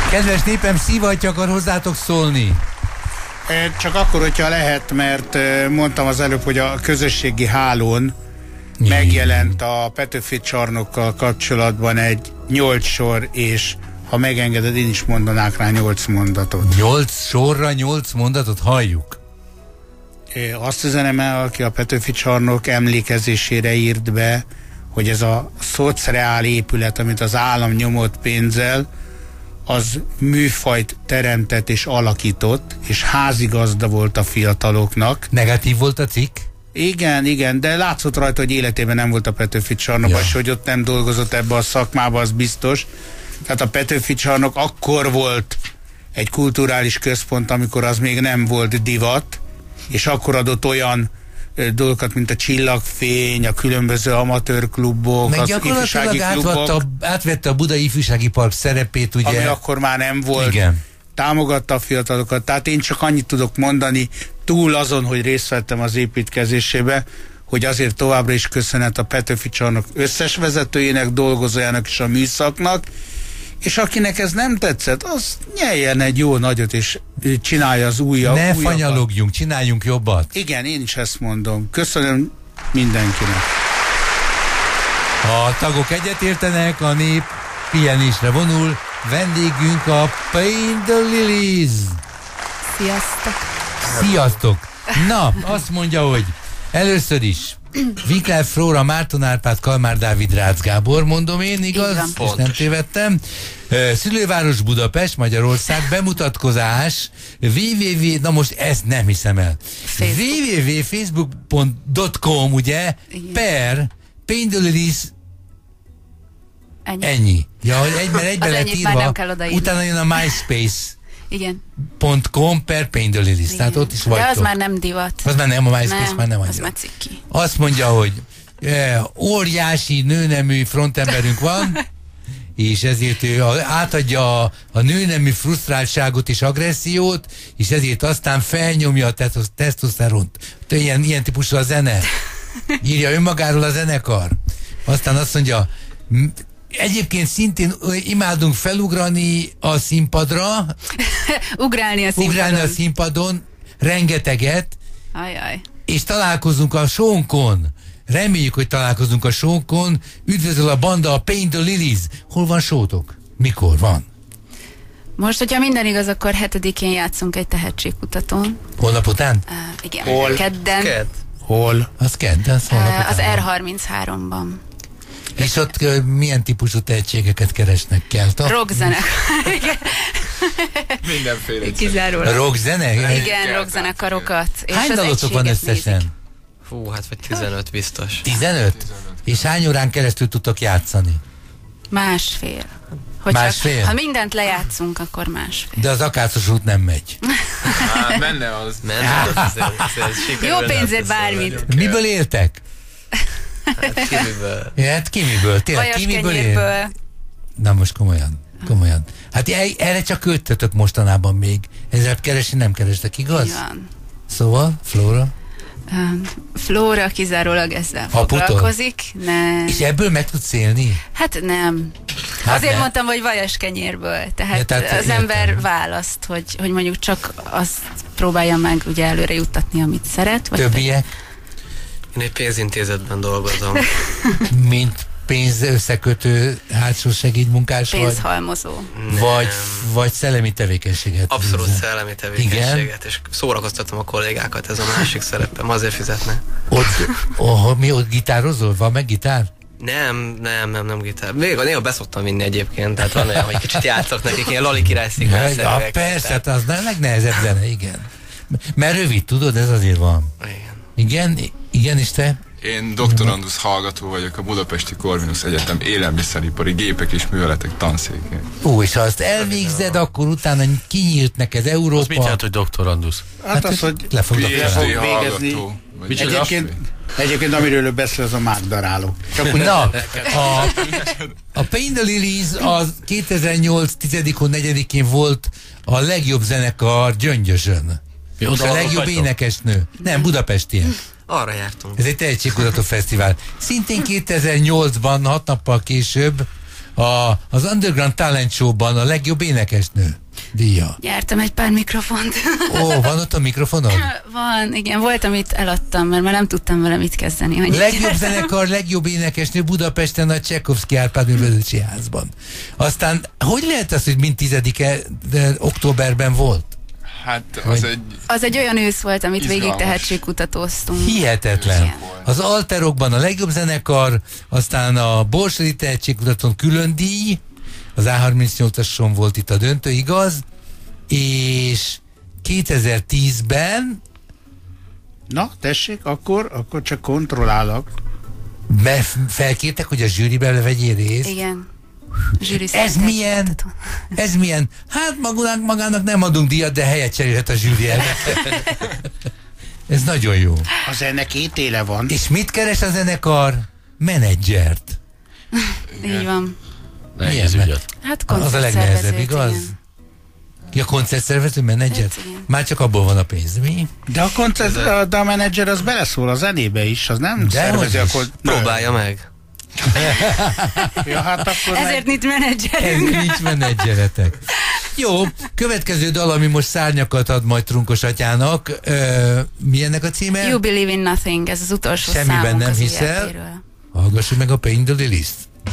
Kedves népem, Szivatty akar hozzátok szólni. Csak akkor, hogyha lehet, mert mondtam az előbb, hogy a közösségi hálón megjelent a Petőfi csarnokkal kapcsolatban egy 8 sor, és ha megengeded, én is mondanák rá 8 mondatot. 8 sorra 8 mondatot, halljuk. Azt üzenem el, aki a Petőfi csarnok emlékezésére írt be, hogy ez a szociál épület, amit az állam nyomott pénzzel, az műfajt teremtett és alakított, és házigazda volt a fiataloknak. Negatív volt a cikk? Igen, de látszott rajta, hogy életében nem volt a Petőfi csarnokban, és hogy ott nem dolgozott ebbe a szakmába, az biztos. Tehát a Petőfi csarnok akkor volt egy kulturális központ, amikor az még nem volt divat, és akkor adott olyan dolgokat, mint a Csillagfény, a különböző amatőrklubok, meg az ifjúsági klubok. Átvette a Budai Ifjúsági Park szerepét, ugye? Ami akkor már nem volt. Igen. Támogatta a fiatalokat. Tehát én csak annyit tudok mondani, túl azon, hogy részt vettem az építkezésébe, hogy azért továbbra is köszönet a Petőfi csarnok összes vezetőjének, dolgozójának és a műszaknak, és akinek ez nem tetszett, az nyeljen egy jó nagyot, és csinálja az újabb. Ne fanyalogjunk, csináljunk jobbat. Igen, én is ezt mondom. Köszönöm mindenkinek. A tagok egyetértenek, a nép pihenésre vonul. Vendégünk a Paint the Lilies. Sziasztok! Sziasztok! Na, azt mondja, hogy először is Winkler Flóra, Márton Árpád, Kalmár Dávid, Rácz Gábor, mondom én, igaz? És nem tévedtem. Szülőváros Budapest, Magyarország, bemutatkozás, na most ezt nem hiszem el. www.facebook.com, ugye, per Paint the Lilies. Ennyi. Ja, mert egybe lett írva, utána jön a MySpace. Igen. .com per Paint the Lilies. Tehát ott is vagytok. De az már nem divat. Az már nem, a MySpace már nem annyira. Az már cikki. Azt mondja, hogy óriási nőnemű frontemberünk van, és ezért ő átadja a nőnemű frusztráltságot és agressziót, és ezért aztán felnyomja a tesztoszteront. Ilyen típusú a zene. Írja önmagáról a zenekar. Aztán azt mondja, egyébként szintén imádunk felugrani a színpadra. Ugrálni a színpadon. Rengeteget. Ajaj. És találkozunk a show-nkon. Reméljük, hogy találkozunk a show-nkon. Üdvözöl a banda, a Paint the Lilies. Hol van show-tok? Mikor van? Most, hogyha minden igaz, akkor 7-én játszunk egy tehetségkutatón. Holnap után? Igen. Hol? Kedden. Hol? Az kedden, az R33-ban. És ott milyen típusú tehetségeket keresnek? Kelta? Rockzenek. Mindenféle. Kizárólag. Rockzene? Igen, rockzenekarokat. Hány dalotok van összesen? Fú, hát vagy 15 biztos. 15? És hány órán keresztül tudtok játszani? Másfél. Másfél? Ha mindent lejátszunk, akkor másfél. De az Akácos út nem megy. Menne az. Jó pénzért bármit. Miből éltek? Hát kimiből. Hát kimiből? Tényleg kimiből él? Na most komolyan. Hát erre csak költötök mostanában még. Ezzel keresni nem kerestek, igaz? Igen. Szóval, Flóra? Flóra kizárólag ezzel foglalkozik. Nem. És ebből meg tudsz élni? Hát nem. Azért mondtam, hogy vajas kenyérből. Tehát az ember választ, hogy mondjuk csak azt próbálja meg ugye előre juttatni, amit szeret. Vagy többiek? Én egy pénzintézetben dolgozom. Mint pénzösszekötő hátsó segédmunkás vagy? Pénzhalmozó. Vagy szellemi tevékenységet? Abszolút szellemi tevékenységet. Igen? És szórakoztatom a kollégákat, ez a másik szerepem, azért fizetnek. Ott gitározol? Van meg gitár? Nem gitár. Még néha beszoktam vinni egyébként, tehát van olyan, hogy kicsit játszok nekik, ilyen Lali Király szigmár. Ja, persze, hát az a legnehezebb zene, igen. Mert rövid, tudod, ez azért van. Igen, és te? Én doktorandusz hallgató vagyok a Budapesti Corvinus Egyetem élelmiszeripari gépek és műveletek tanszékén. És ha azt elvégzed, akkor utána kinyílt neked Európa. Az mit jelent, hogy doktorandusz? Hát az, hogy le fog végezni. Egyébként amiről ő beszél, az a mágdaráló. Na, a Paint the Lilies az 2008. 10-4-én volt a legjobb zenekar Gyöngyösön. A legjobb énekesnő. Nem, budapestiek. Arra jártunk. Ez egy tehetségkutató fesztivál. Szintén 2008-ban, 6 nappal később az Underground Talent Show-ban a legjobb énekesnő díja. Nyertem egy pár mikrofont. Van ott a mikrofonod? Van, igen, volt, amit eladtam, mert már nem tudtam vele mit kezdeni. Legjobb zenekar, legjobb énekesnő Budapesten a Csekovszky Árpád Művelődési Házban. Aztán hogy lehet az, hogy mind 10-e októberben volt? Hát az egy olyan ősz volt, amit végig tehetségkutatóztunk. Hihetetlen. Igen. Az Alterokban a legjobb zenekar, aztán a Borsodi Tehetségkutatón külön díj, az A38-ason volt itt a döntő, igaz? És 2010-ben na, tessék, akkor csak kontrollálok. Felkértek, hogy a zsűriben vegyél részt? Igen. Ez milyen? Hát magának nem adunk díjat, de helyet cserélhet a zsűri elnök. Ez nagyon jó. A zene 2 éle van. És mit keres a zenekar? Menedzsert. Így van. Nehéz ügyet. Hát az a legnehezebb, igaz? Ja, koncertszervező menedzser? Már csak abból van a pénz, mi? De a menedzser az beleszól a zenébe is, az nem szervezi, akkor próbálja meg. Ja, hát akkor ezért nincs menedzserünk. Ezért nincs menedzseretek. Jó, következő dal, ami most szárnyakat ad majd Trunkos atyának. Mi ennek a címe? You Believe in Nothing, ez az utolsó Semmiben számunk nem az hiszel. életéről. Hallgassuk meg a Pain the Lilith.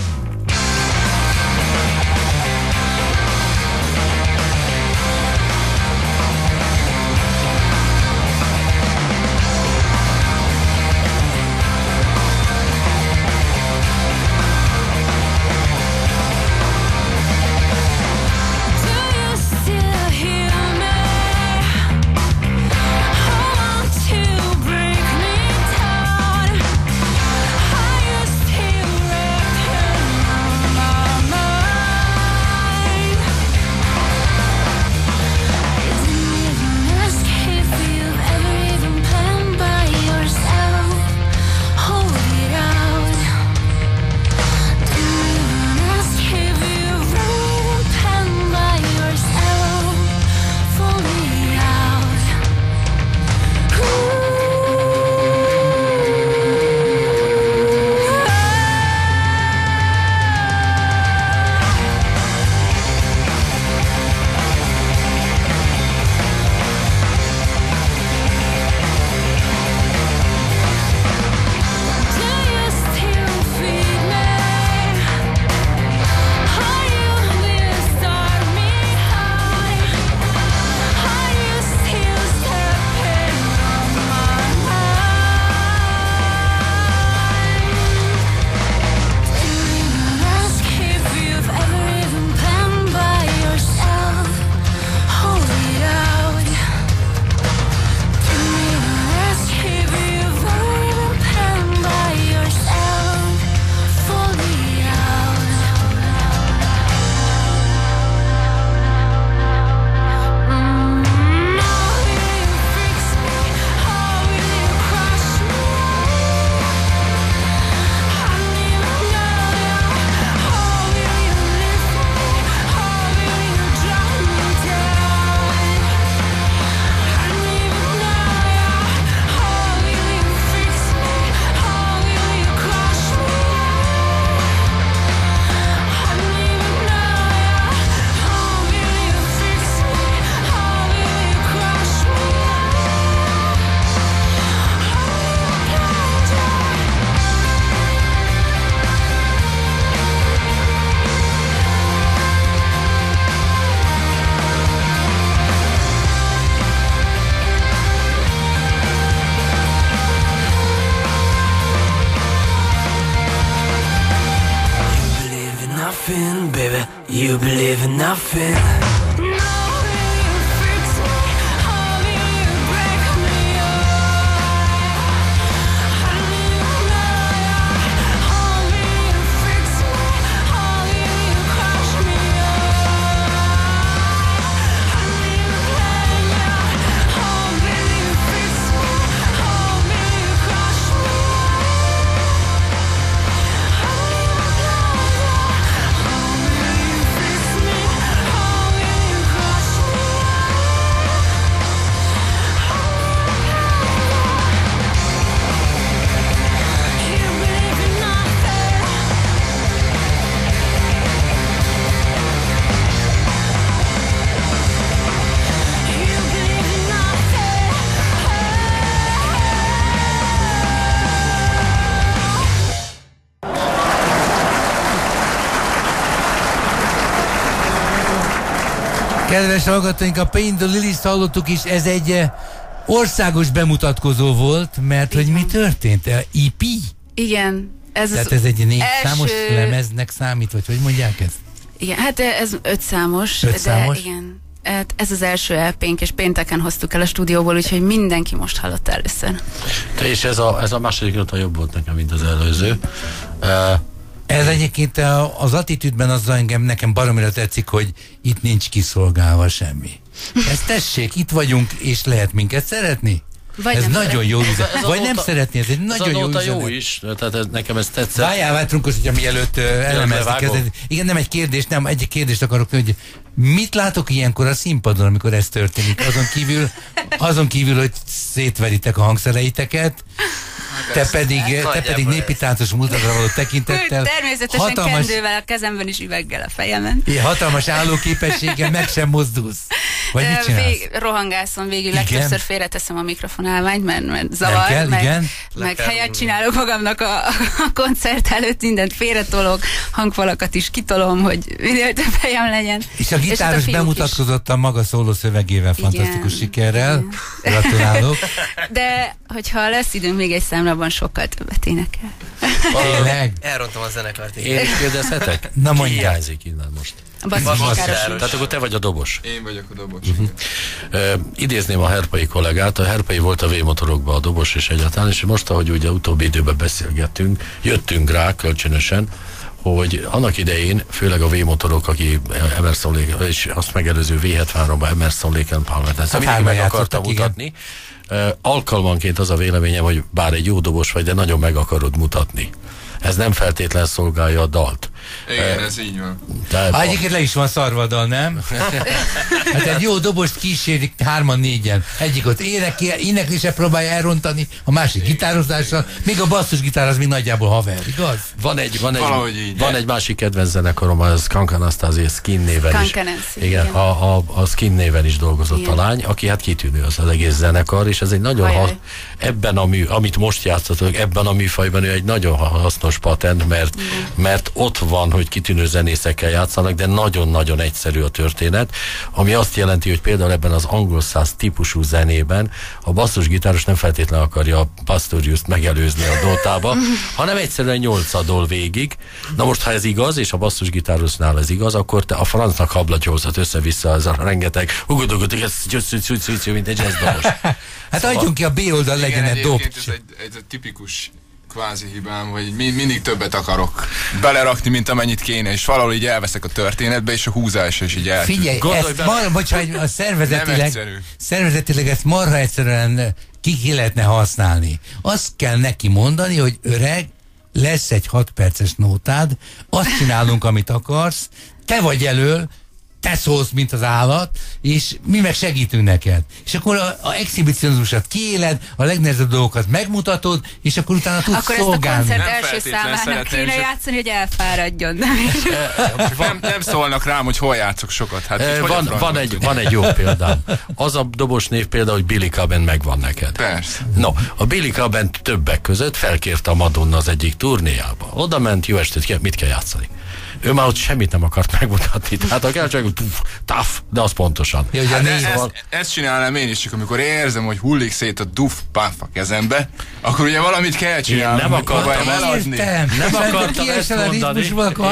You believe in nothing. Kedves hallgatóink, a Paint the Lilies hallottuk is, ez egy országos bemutatkozó volt, mert hogy mi történt? EP? Igen. Tehát ez egy 4 számos lemeznek számít, vagy hogy mondják ezt? Igen, hát ez 5 számos. 5 számos? De igen. Hát ez az első LP-nk, és pénteken hoztuk el a stúdióból, úgyhogy mindenki most hallotta először. És ez a második nota jobb volt nekem, mint az előző. Ez egyébként az attitűdben azzal nekem baromira tetszik, hogy itt nincs kiszolgálva semmi. Ezt tessék, itt vagyunk, és lehet minket szeretni? Vagy ez nagyon jó üzenet. Vagy nem szeretni, ez egy nagyon jó üzenet. jó is, tehát nekem ez tetszett. Várjál, Trunkos, hogyha mielőtt elemezni. Igen, nem egy kérdés, nem, egy kérdést akarok, hogy mit látok ilyenkor a színpadon, amikor ez történik? Azon kívül, hogy szétveritek a hangszereiteket, te pedig népi táncos múltadra való tekintettel. Természetesen kendővel a kezemben is üveggel a fejemen. Ilyen hatalmas állóképességgel meg sem mozdulsz. Vagy mit csinálsz? Rohangászom végül, legtöbbször félreteszem a mikrofonálványt, mert zavar, meg helyet csinálok magamnak a koncert előtt, mindent félretolok, hangfalakat is kitolom, hogy minél több helyem legyen. És a gitáros bemutatkozott a maga szóló szövegével, fantasztikus sikerrel. Gratulálok. De hogyha lesz időnk még egy számra, abban sokkal többet énekel. Tényleg? Elrontom a zenekart. Én is kérdezhetek? Na mondja. Hiányzik innen most. A basszusgitáros. Tehát akkor te vagy a dobos. Én vagyok a dobos. Idézném a Herpai kollégát. A Herpai volt a V-motorokban a dobos és egyáltalán, és most, ahogy ugye utóbbi időben beszélgettünk, jöttünk rá kölcsönösen, hogy annak idején, főleg a V-motorok, aki Emerson Lake, és azt megelőző V73-ban Emerson Lake and Palmer, tehát mindig meg akarta mutatni. Alkalmanként az a véleményem, hogy bár egy jó dobos vagy, de nagyon meg akarod mutatni. Ez nem feltétlen szolgálja a dalt. Igen, ez így van. Egyébként le is van szarva a dal, nem? Hát egy jó dobost kísérik 3-4-en. Egyik ott éneklése próbálja elrontani, a másik gitározással, még a basszusgitár az még nagyjából haver, igaz? Van egy másik kedvenc zenekarom, az Kankanasztázi Skin néven is. Igen, a Skin néven is dolgozott a lány, aki hát kitűnő az egész zenekar, és ez egy nagyon ebben amit most játszatok, ebben a műfajban ő egy nagyon hasznos patent, mert ott van, hogy kitűnő zenészekkel játszanak, de nagyon-nagyon egyszerű a történet, ami azt jelenti, hogy például ebben az angol száz típusú zenében a basszusgitáros nem feltétlenül akarja a Pastoriust megelőzni a nótába, hanem egyszerűen 8-adol végig. Na most, ha ez igaz, és a basszusgitárosnál ez igaz, akkor te a francnak hablatyolzat össze-vissza az a rengeteg mint egy jazzdobos. Hát adjunk ki a B oldal, legyen egy dob. Ez egy tipikus kvázi hibám, hogy mindig többet akarok belerakni, mint amennyit kéne, és valahol így elveszek a történetbe, és a húzásra is így eltűnt. Figyelj, a szervezetileg ezt marha egyszerűen ki lehetne használni. Azt kell neki mondani, hogy öreg, lesz egy 6 perces nótád, azt csinálunk, amit akarsz, te vagy elől, te szólsz, mint az állat, és mi meg segítünk neked. És akkor a exhibicionizmusat kiéled, a legnehezebb dolgokat megmutatod, és akkor utána tudsz szolgálni. Akkor ezt a koncert első számának kéne játszani, hogy elfáradjon. Nem szólnak rám, hogy hol játszok sokat. Hát van egy jó példám. Az a dobos név például, hogy Billy Cobham megvan neked. Persze. No, a Billy Cobham többek között felkérte a Madonna az egyik turnéjába. Oda ment, jó estét, mit kell játszani? Ő már ott semmit nem akart megmutatni. Tehát a kell csak, tough, de az pontosan. Ja, ezt csinálnám én is, csak amikor érzem, hogy hullik szét a duff-puff a kezembe, akkor ugye valamit kell csinálni. Nem akartam eladni. Nem akartam ezt mondani.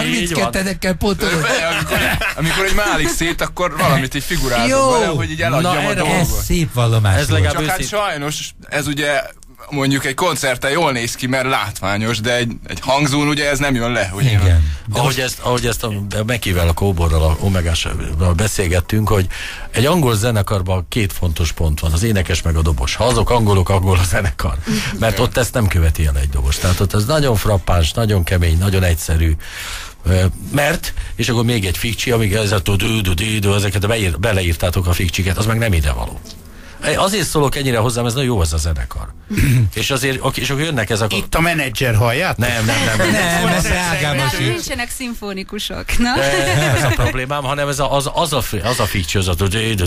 Amikor egy málik szét, akkor valamit így figurálok vele, hogy így eladjam a dolgot. Ez szép vallomás. Csak hát sajnos, ez ugye mondjuk egy koncerten jól néz ki, mert látványos, de egy hangzón ugye ez nem jön le. Hogy igen. Ahogy ezt a Mekivel, a Kóborral, a Omegásról beszélgettünk, hogy egy angol zenekarban 2 fontos pont van, az énekes meg a dobos. Ha azok angolok, angol a zenekar. Mert ott ezt nem követi el egy dobos. Tehát ott ez nagyon frappáns, nagyon kemény, nagyon egyszerű. Mert, és akkor még egy fikcsi, amíg ezeket beleírtátok a fikcsiket, az meg nem idevaló. Azért szólok ennyire hozzám, ez nagyon jó ez a zenekar. És azért, és akkor jönnek ezek Itt a menedzser hallját? Nem, ez ágában nincsenek szimfonikusok. Ez a problémám, hanem ez az a feature,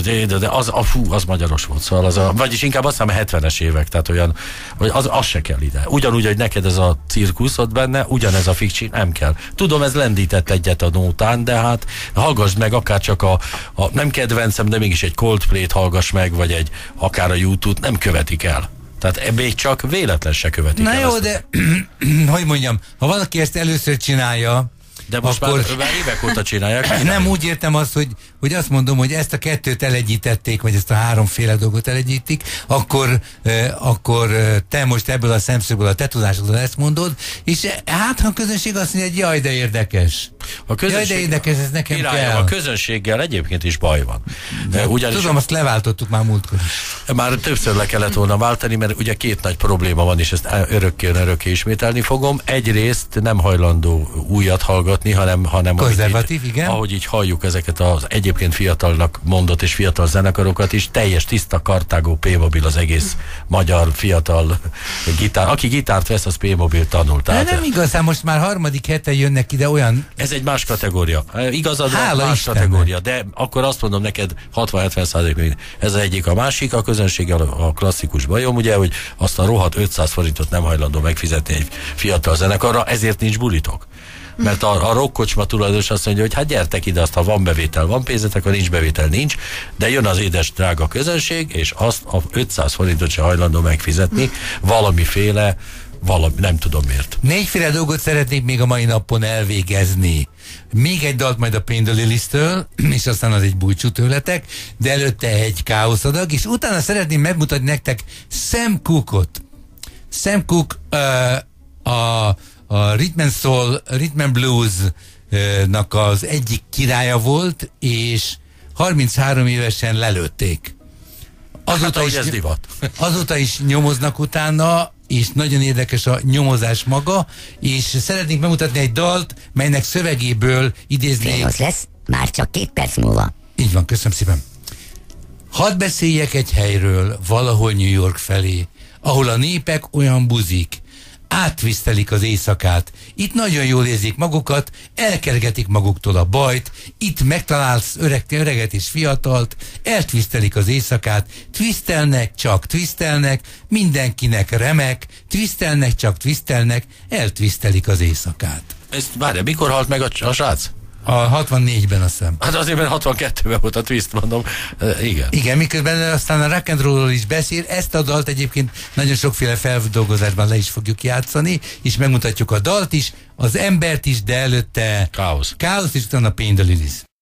az magyaros volt, szóval vagyis inkább azt hiszem 70-es évek, tehát olyan, hogy az se kell ide. Ugyanúgy, hogy neked ez a cirkusz ott benne, ugyanez a fiction, nem kell. Tudom, ez lendített egyet a nótán, de hát hallgassd meg akár csak a nem kedvencem, de mégis egy Coldplay-t hallgass meg, vagy akár a YouTube-t, nem követik el. Tehát még csak véletlen se követik el. Na jó, de hogy mondjam, ha valaki ezt először csinálja, de most akkor már évek óta csinálják. Nem úgy értem azt, hogy azt mondom, hogy ezt a kettőt elegyítették, vagy ezt a háromféle dolgot elegyítik, akkor te most ebből a szemszögből, a te tudásodból ezt mondod, és hát ha a közönség azt mondja, hogy jaj, de érdekes. Jaj, de érdekes, ez nekem kell. A közönséggel egyébként is baj van. Tudom, azt leváltottuk már múltkor is. Már többször le kellett volna váltani, mert ugye két nagy probléma van, és ezt örökké ismételni fogom. Egyrészt nem hajlandó újat hallgatni, hanem konzervatív, igen. Ahogy így halljuk ezeket az egyébként fiatalnak mondott és fiatal zenekarokat is, teljes tiszta Kartágó P-mobil az egész magyar fiatal gitár. Aki gitárt vesz, az P-mobil tanul. Tehát nem igazán, most már harmadik hete jönnek ide olyan... Ez egy más kategória. Igazad, más kategória, de akkor azt mondom neked 60-70%, ez az egyik, a másik, a közönség a klasszikus bajom, ugye, hogy azt a rohadt 500 forintot nem hajlandó megfizetni egy fiatal zenekarra, ezért nincs bulitok. Mert a rockkocsma tulajdonos azt mondja, hogy hát gyertek ide, azt ha van bevétel, van pénzetek, ha nincs bevétel, nincs, de jön az édes drága közönség, és azt a 500 forintot se hajlandó megfizetni, valamiféle, nem tudom miért. 4 dolgot szeretnék még a mai napon elvégezni. Még egy dalt majd a Pain the Lilies-től, és aztán az egy búcsú tőletek, de előtte egy káoszadag, és utána szeretném megmutatni nektek Sam Cooke-ot. Sam Cooke a Rhythm and Soul, Rhythm and Blues-nak az egyik királya volt, és 33 évesen lelőtték. Azóta is nyomoznak utána, és nagyon érdekes a nyomozás maga, és szeretnénk bemutatni egy dalt, melynek szövegéből idéznék... Fénosz lesz, már csak 2 perc múlva. Így van, köszönöm szépen. Hadd beszéljek egy helyről, valahol New York felé, ahol a népek olyan buzik, átvisztelik az éjszakát. Itt nagyon jól érzik magukat, elkergetik maguktól a bajt, itt megtalálsz öreget és fiatalt, eltvisztelik az éjszakát, twisztelnek, csak twisztelnek, mindenkinek remek, twisztelnek, csak twisztelnek, eltvisztelik az éjszakát. Várj, mikor halt meg a srác? A 64-ben azt hiszem. Hát azért, mert 62-ben volt a twist, mondom. Igen. Igen, miközben aztán a rock and rollról is beszél. Ezt a dalt egyébként nagyon sokféle feldolgozásban le is fogjuk játszani, és megmutatjuk a dalt is, az embert is, de előtte Káosz, és utána Pain the Lilies.